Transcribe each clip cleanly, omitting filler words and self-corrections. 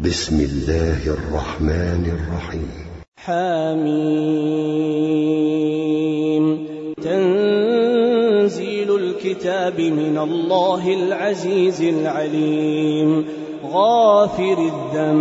بسم الله الرحمن الرحيم. حميم. تنزيل الكتاب من الله العزيز العليم. غافر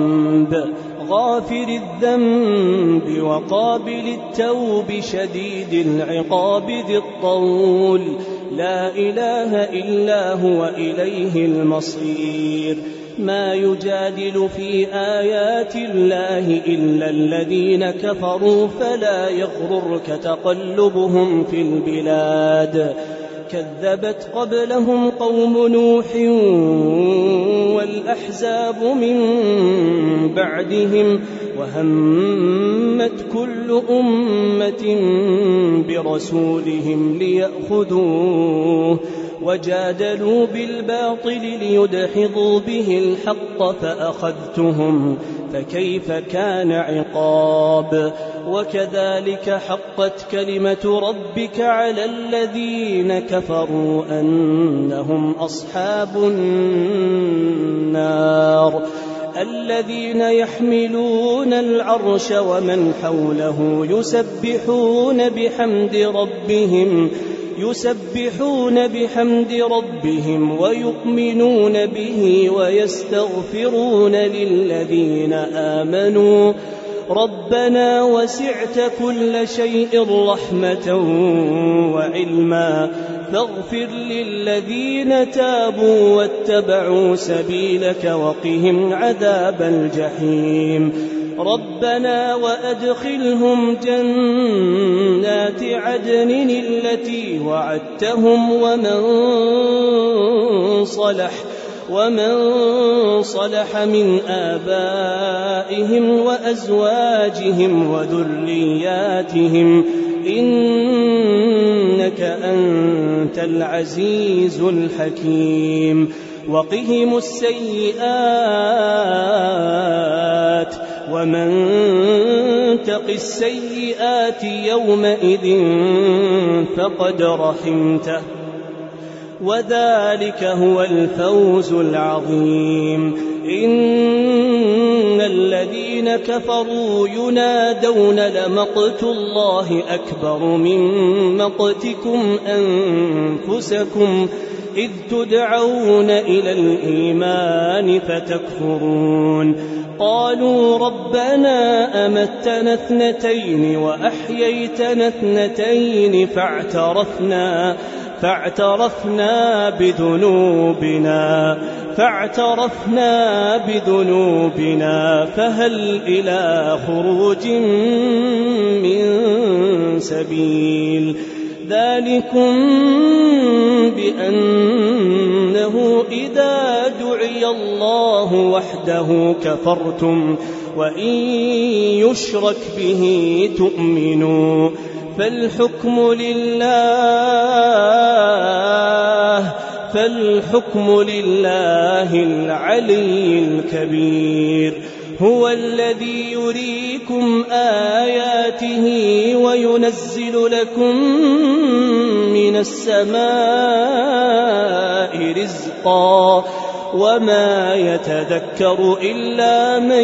الذنب وقابل التوب شديد العقاب ذي الطول. لا إله إلا هو إليه المصير. ما يجادل في آيات الله إلا الذين كفروا فلا يغررك تقلبهم في البلاد. كذبت قبلهم قوم نوح والأحزاب من بعدهم وهمت كل أمة برسولهم ليأخذوه وجادلوا بالباطل ليدحضوا به الحق فأخذتهم فكيف كان عقاب. وكذلك حقت كلمة ربك على الذين كفروا أنهم أصحاب النار. الذين يحملون العرش ومن حوله يسبحون بحمد ربهم ويؤمنون به ويستغفرون للذين آمنوا ربنا وسعت كل شيء رحمة وعلما فاغفر للذين تابوا واتبعوا سبيلك وقهم عذاب الجحيم. ربنا وأدخلهم جنات عدن التي وعدتهم ومن صلح من آبائهم وأزواجهم وذرياتهم إنك أنت العزيز الحكيم. وقهم السيئات ومن تق السيئات يومئذ فقد رحمته وذلك هو الفوز العظيم. إن الذين كفروا ينادون لمقت الله أكبر من مقتكم أنفسكم إذ تدعون إلى الإيمان فتكفرون. قالوا ربنا أمتنا اثنتين وأحييتنا اثنتين فاعترفنا بذنوبنا فهل إلى خروج من سبيل. ذلكم بأنه إذا دعي الله وحده كفرتم وإن يشرك به تؤمنوا. فالحكم لله العلي الكبير. هو الذي يريكم آياته وينزل لكم من السماء رزقا وما يتذكر إلا من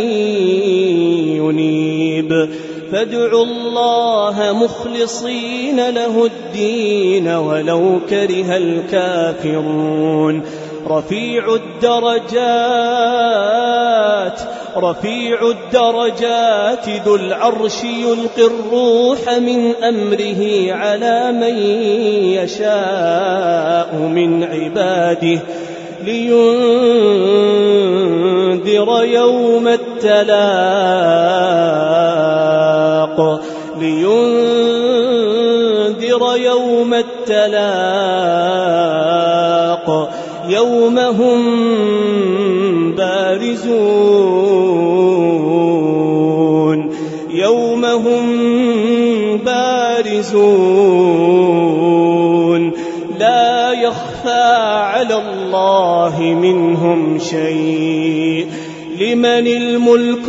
ينيب. فادعوا الله مخلصين له الدين ولو كره الكافرون. رفيع الدرجات ذو العرش يلقي الروح من أمره على من يشاء من عباده لينذر يوم التلاق يوم هم بارزون لا يخفى على الله منهم شيء. لمن الملك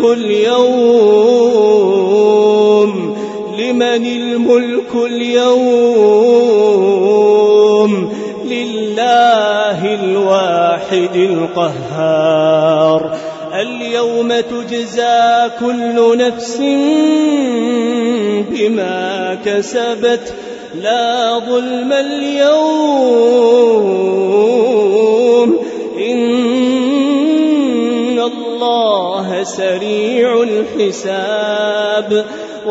اليوم لله الواحد القهار اليوم تجزى كل نفس بما كسبت لا ظلم اليوم إن الله سريع الحساب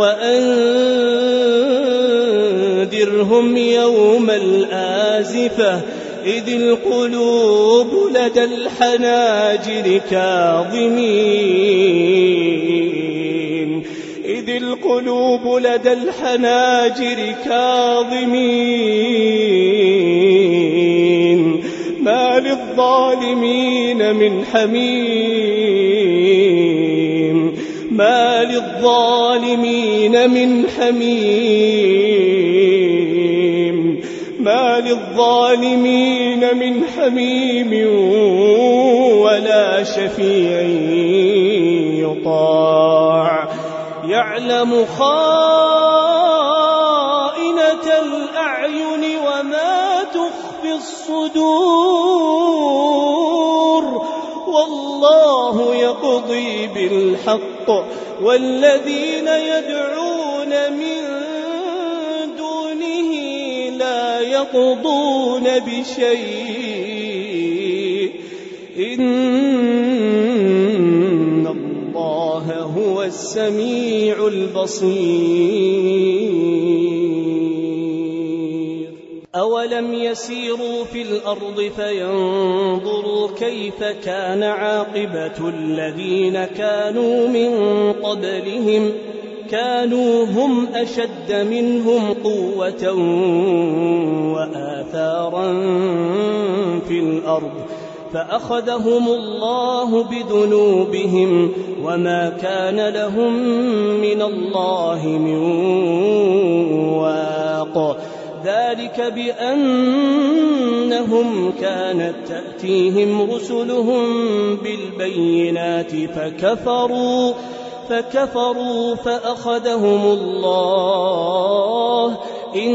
وأنذرهم يوم الآزفة إذ القلوب لدى الحناجر كاظمين ما للظالمين من حميم ولا شفيع يطاع يعلم خائنة الأعين وما تخفي الصدور والله يقضي بالحق والذين يدعون من دونه لا يقضون بشيء إن الله هو السميع البصير أولم يسيروا في الأرض فينظروا كيف كان عاقبة الذين كانوا من قبلهم كانوا هم أشد منهم قوة وآثارا في الأرض فأخذهم الله بذنوبهم وما كان لهم من الله من واق ذلك بأنهم كانت تأتيهم رسلهم بالبينات فكفروا فأخذهم الله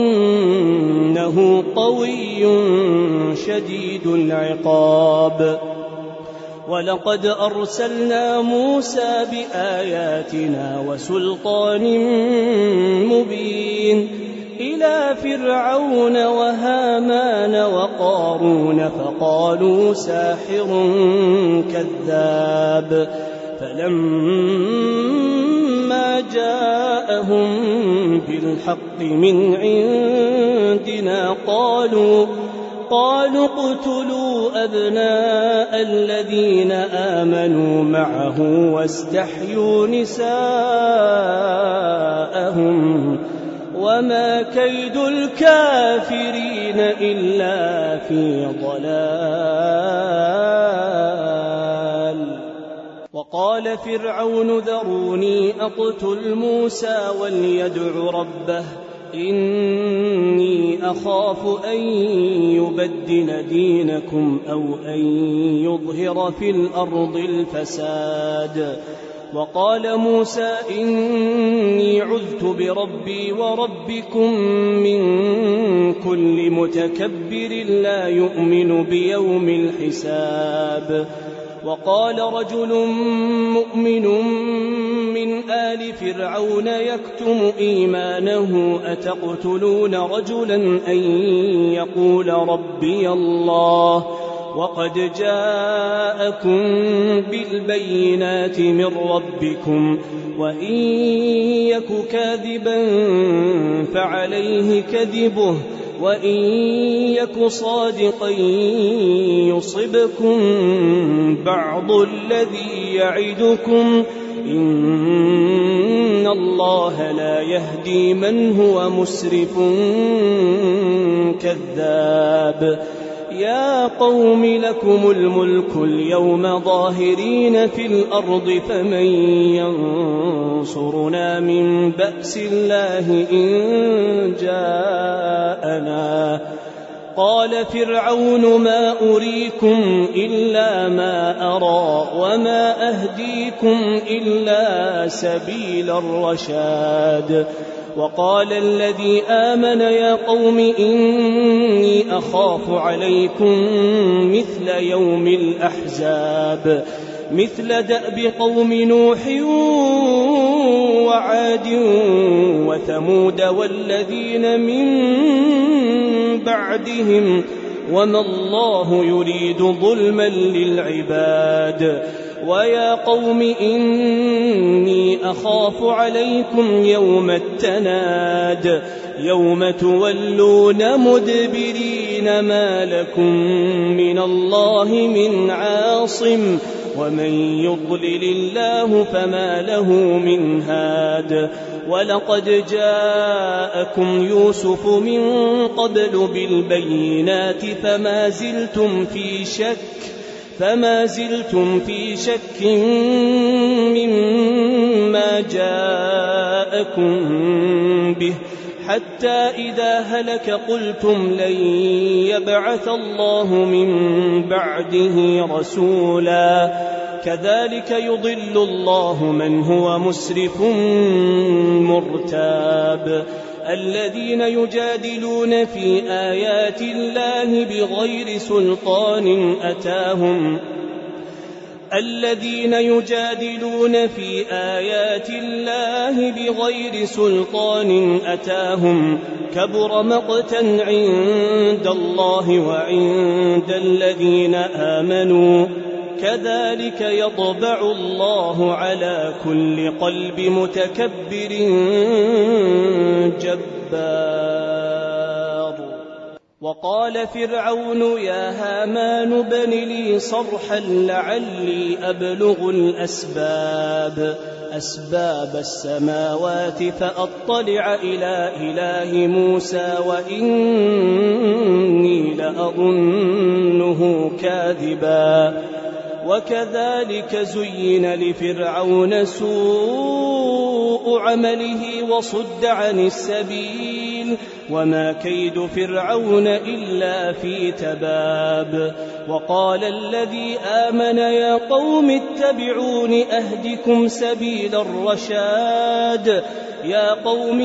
إنه قوي شديد العقاب ولقد أرسلنا موسى بآياتنا وسلطان مبين إلى فرعون وهامان وقارون فقالوا ساحر كذاب فلما جاءهم بالحق من عندنا قالوا اقتلوا أبناء الذين آمنوا معه واستحيوا نساءهم وما كيد الكافرين إلا في ضلال وقال فرعون ذروني أقتل موسى وليدع ربه إني أخاف أن يبدل دينكم أو أن يظهر في الأرض الفساد وقال موسى إني عذت بربي وربكم من كل متكبر لا يؤمن بيوم الحساب وقال رجل مؤمن من آل فرعون يكتم إيمانه أتقتلون رجلا أن يقول ربي الله وقد جاءكم بالبينات من ربكم وإن يك كاذبا فعليه كذبه وإن يك صادقا يصبكم بعض الذي يعدكم إن الله لا يهدي من هو مسرف كذاب يا قوم لكم الملك اليوم ظاهرين في الأرض فمن ينصرنا من بأس الله إن جاءنا قال فرعون ما أريكم إلا ما أرى وما أهديكم إلا سبيل الرشاد وقال الذي آمن يا قوم إني أخاف عليكم مثل يوم الأحزاب مثل دأب قوم نوح وعاد وثمود والذين من بعدهم وما الله يريد ظلما للعباد ويا قوم إني أخاف عليكم يوم التناد يوم تولون مدبرين ما لكم من الله من عاصم ومن يضلل الله فما له من هاد ولقد جاءكم يوسف من قبل بالبينات فما زلتم في شك مما جاءكم به حتى إذا هلك قلتم لن يبعث الله من بعده رسولا كذلك يضل الله من هو مسرف مرتاب الذين يجادلون في آيات الله بغير سلطان أتاهم كبر مقتا عند الله وعند الذين آمنوا كذلك يطبع الله على كل قلب متكبر جبار وقال فرعون يا هامان ابن لي صرحا لعلي أبلغ أسباب السماوات فأطلع إلى إله موسى وإني لأظنه كاذبا وكذلك زين لفرعون سوء عمله وصد عن السبيل وما كيد فرعون إلا في تباب وقال الذي آمن يا قوم اتبعون أهدكم سبيل الرشاد يا قوم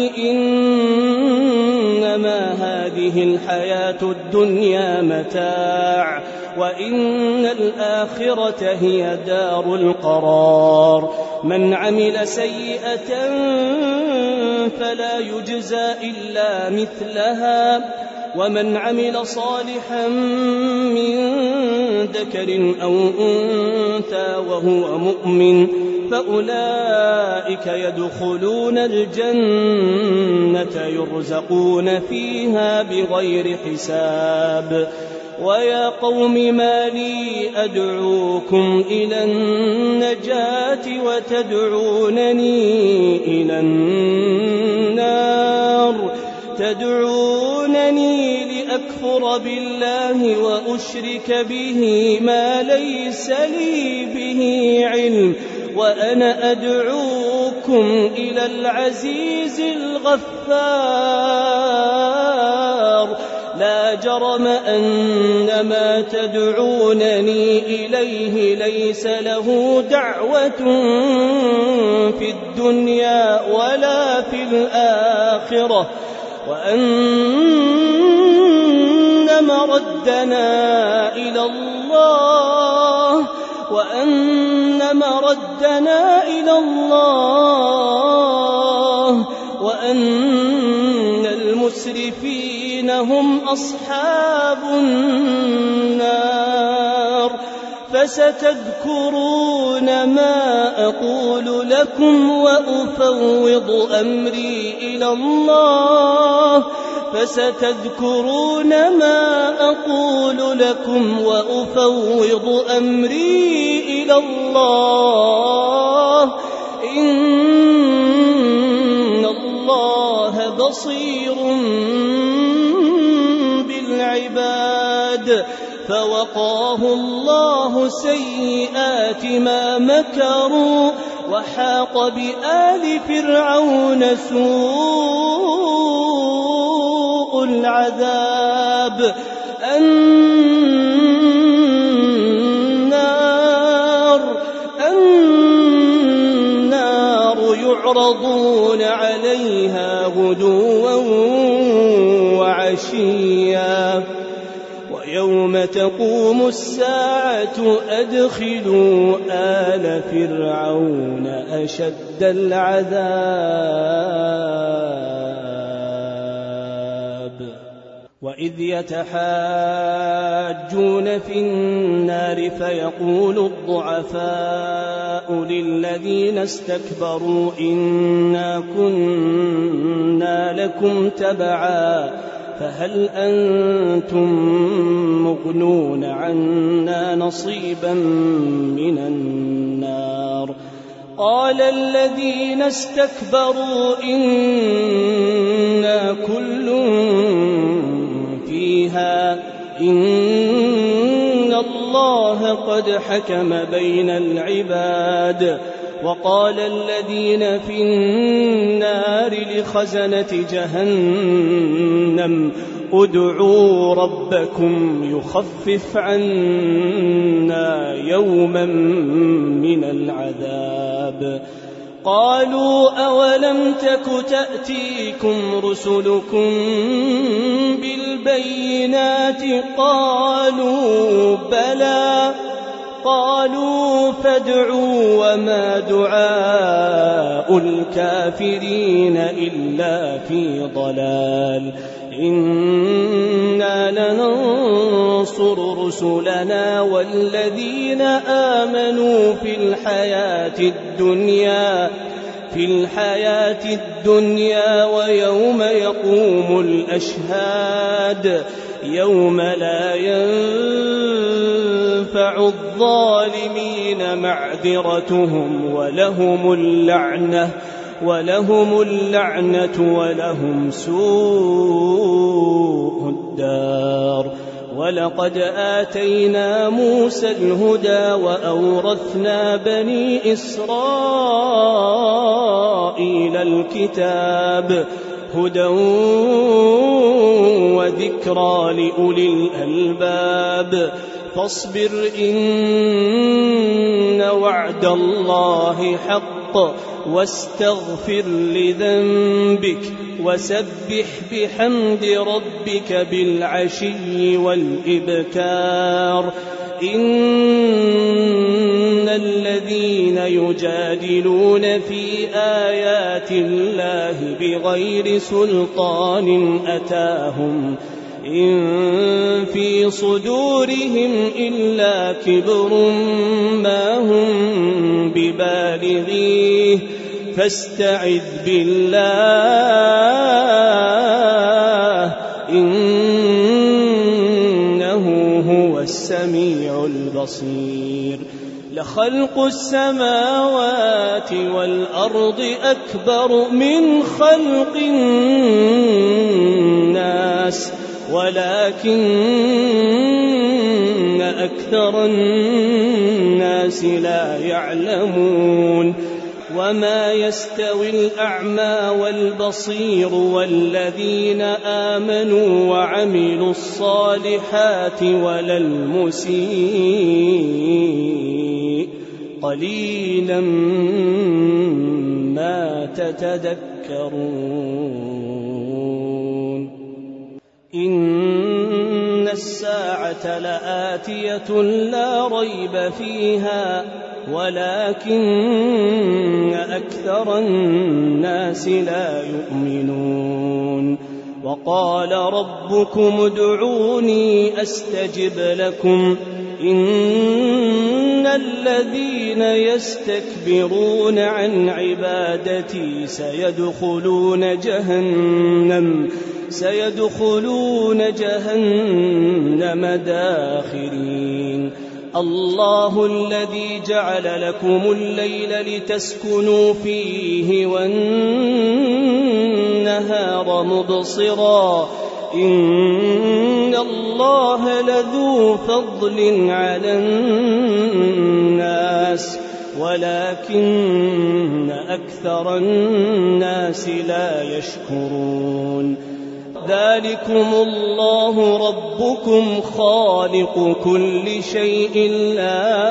إنما هذه الحياة الدنيا متاع وإن الآخرة هي دار القرار من عمل سيئة فلا يجزى إلا مثلها ومن عمل صالحا من ذكر أو أنثى وهو مؤمن فأولئك يدخلون الجنة يرزقون فيها بغير حساب ويا قوم ما لي أدعوكم إلى النجاة وتدعونني إلى النار تدعونني لأكفر بالله وأشرك به ما ليس لي به علم وأنا أدعوكم إلى العزيز الغفار لا جرم أن ما تدعونني إليه ليس له دعوة في الدنيا ولا في الآخرة وأن مردنا إلى الله وأن المسرفين هم أصحاب النار فستذكرون ما أقول لكم وأفوض أمري إلى الله إن الله بصير بالعباد فوقاه الله سيئات ما مكروا وحاق بآل فرعون سوء العذاب النار يعرضون عليها غدوا وعشيا يوم تقوم الساعة أدخلوا آل فرعون أشد العذاب وإذ يتحاجون في النار فيقول الضعفاء للذين استكبروا إنا كنا لكم تبعا فهل أنتم مغنون عنا نصيبا من النار قال الذين استكبروا إنا كل فيها إن الله قد حكم بين العباد وقال الذين في النار لخزنة جهنم ادعوا ربكم يخفف عنا يوما من العذاب قالوا أولم تك تأتيكم رسلكم بالبينات قالوا بلى قالوا فادعوا وما دعاء الكافرين إلا في ضلال إنا لننصر رسلنا والذين آمنوا في الحياة الدنيا ويوم يقوم الأشهاد يوم لا ينفع الظالمين معذرتهم ولهم اللعنة ولهم سوء الدار ولقد آتينا موسى الهدى وأورثنا بني إسرائيل الكتاب هدى وذكرى لأولي الألباب فاصبر إن وعد الله حق واستغفر لذنبك وسبح بحمد ربك بالعشي والإبكار إن الذين يجادلون في آيات الله بغير سلطان أتاهم إن في صدورهم إلا كبر ما هم ببالغيه فاستعذ بالله إنه هو السميع البصير لخلق السماوات والأرض أكبر من خلق الناس ولكن أكثر الناس لا يعلمون وما يستوي الأعمى والبصير والذين آمنوا وعملوا الصالحات ولا المسيء قليلا ما تتذكرون إن الساعة لآتية لا ريب فيها ولكن أكثر الناس لا يؤمنون وقال ربكم ادعوني أستجب لكم إن الذين يستكبرون عن عبادتي سيدخلون جهنم داخرين الله الذي جعل لكم الليل لتسكنوا فيه والنهار مبصرا إن الله لذو فضل على الناس ولكن أكثر الناس لا يشكرون ذلكم الله ربكم خالق كل شيء لا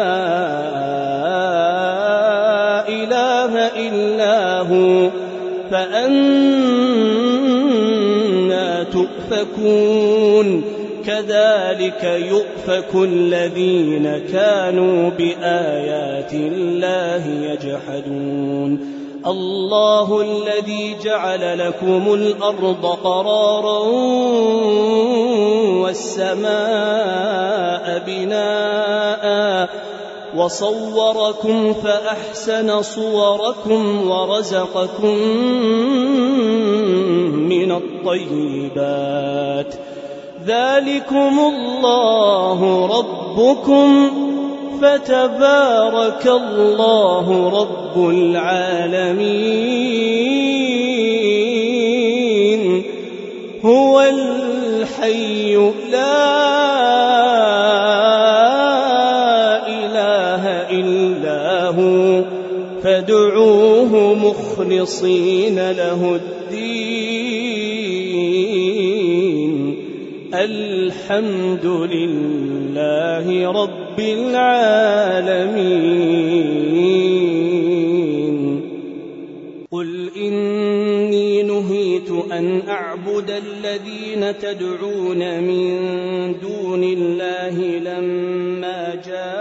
إله إلا هو فأنى تؤفكون كذلك يؤفك الذين كانوا بآيات الله يجحدون الله الذي جعل لكم الأرض قرارا والسماء بناء وصوركم فأحسن صوركم ورزقكم من الطيبات ذلكم الله ربكم فتبارك الله رب العالمين هو الحي لا إله إلا هو فادعوه مخلصين له الدين الحمد لله رب العالمين قل إني نهيت أن أعبد الذين تدعون من دون الله لما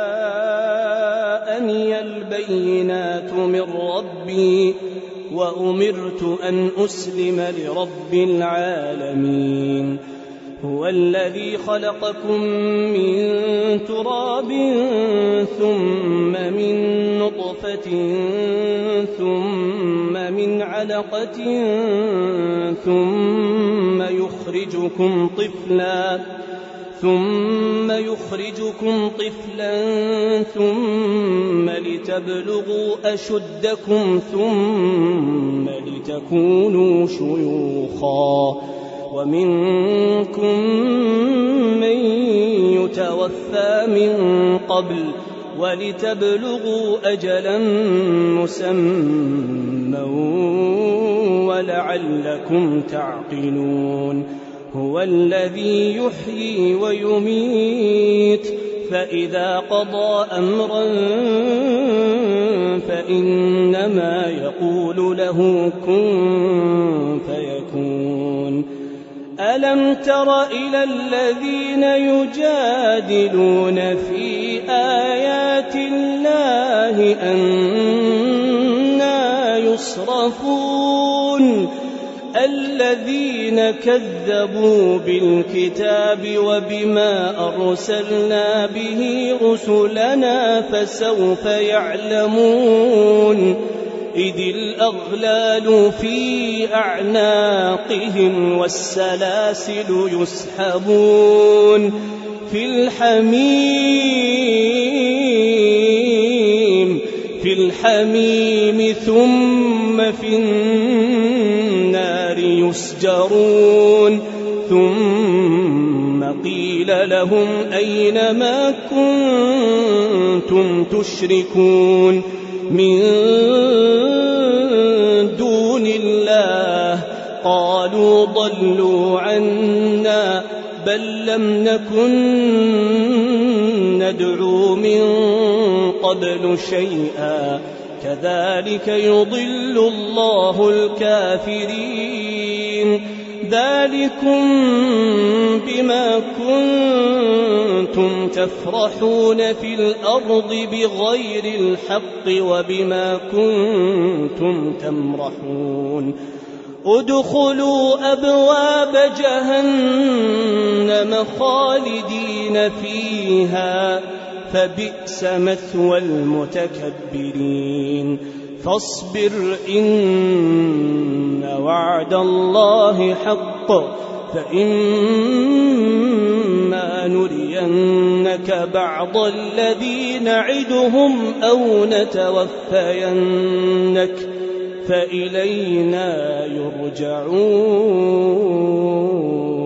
جاءني البينات من ربي وأمرت أن أسلم لرب العالمين هو الذي خلقكم من تراب ثم من نطفة ثم من علقة ثم يخرجكم طفلا ثم لتبلغوا أشدكم ثم لتكونوا شيوخا ومنكم من يتوفى من قبل ولتبلغوا أجلا مسمى ولعلكم تعقلون هو الذي يحيي ويميت فإذا قضى أمرا فإنما يقول له كن فيكون ألم تر إلى الذين يجادلون في آيات الله أنى يصرفون الذين كذبوا بالكتاب وبما أرسلنا به رسلنا فسوف يعلمون إذ الأغلال في أعناقهم والسلاسل يسحبون في الحميم ثم في النار يسجرون ثم قيل لهم أين ما كنتم تشركون من دون الله قالوا ضلوا عنا بل لم نكن ندعو من قبل شيئا كذلك يضل الله الكافرين ذلكم بما كنتم تفرحون في الأرض بغير الحق وبما كنتم تمرحون ادخلوا أبواب جهنم خالدين فيها فبئس مثوى المتكبرين فاصبر إن وعد الله حق فإما نرينك بعض الذي نعدهم أو نتوفينك فإلينا يرجعون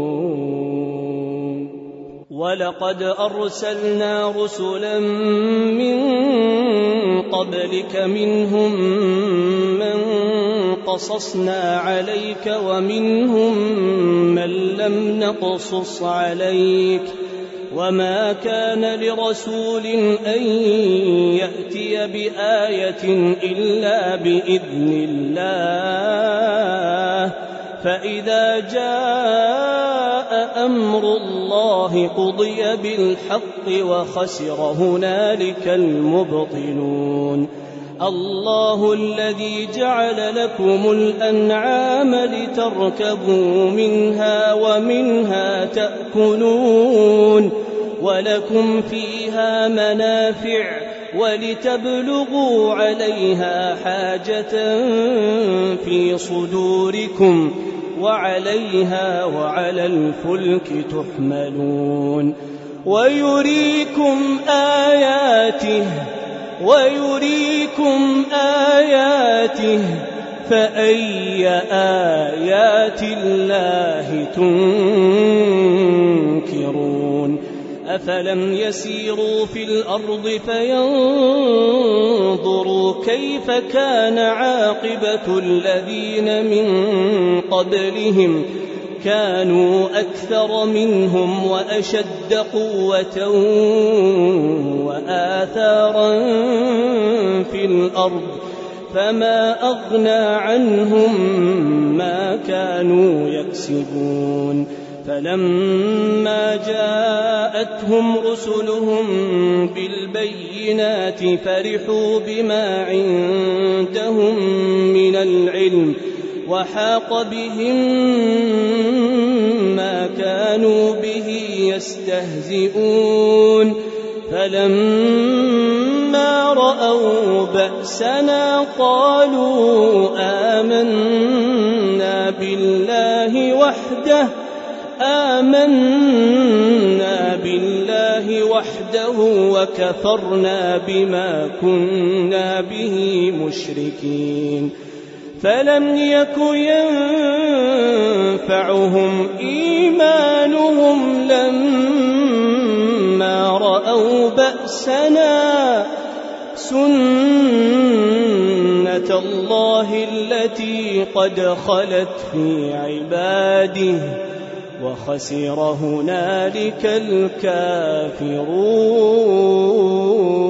ولقد أرسلنا رسلا من قبلك منهم من قصصنا عليك ومنهم من لم نقصص عليك وما كان لرسول أن يأتي بآية إلا بإذن الله فإذا جاء أمر الله قضي بالحق وخسر هنالك المبطلون. الله الذي جعل لكم الأنعام لتركبوا منها ومنها تأكلون ولكم فيها منافع ولتبلغوا عليها حاجة في صدوركم وعليها وعلى الفلك تحملون ويريكم آياته فأي آيات الله تنكرون. أفلم يسيروا في الأرض فينظروا كيف كان عاقبة الذين من قبلهم كانوا أكثر منهم وأشد قوة وآثارا في الأرض فما أغنى عنهم ما كانوا يكسبون. فلما جاءتهم رسلهم بالبينات فرحوا بما عندهم من العلم وحاق بهم ما كانوا به يستهزئون. فلما رأوا بأسنا قالوا آمنا بالله وحده وكفرنا بما كنا به مشركين. فلم يك ينفعهم إيمانهم لما رأوا بأسنا سنة الله التي قد خلت في عباده وخسر هنالك الكافرون.